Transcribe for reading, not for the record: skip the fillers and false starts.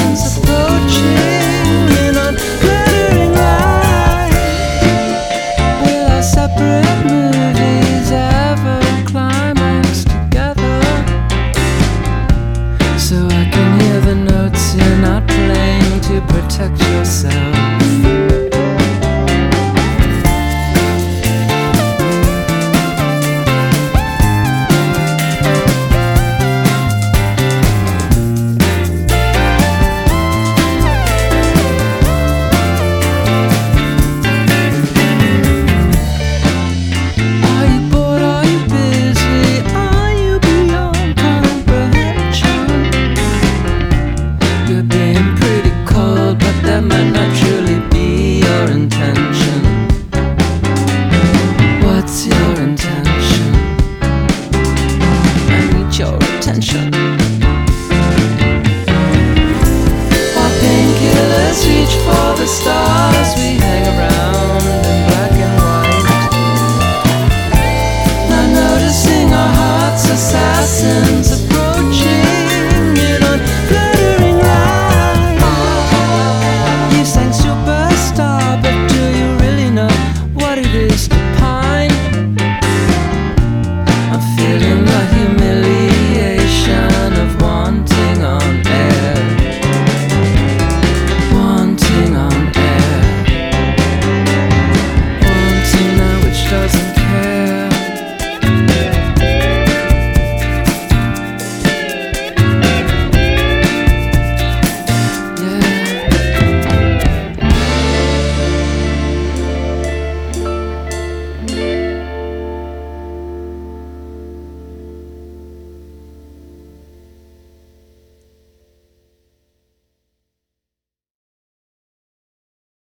distance approaching in a glittering light. Will our separate movies ever climax together? So I can hear the notes you're not playing to protect yourself. Your attention. While painkillers reach for the stars.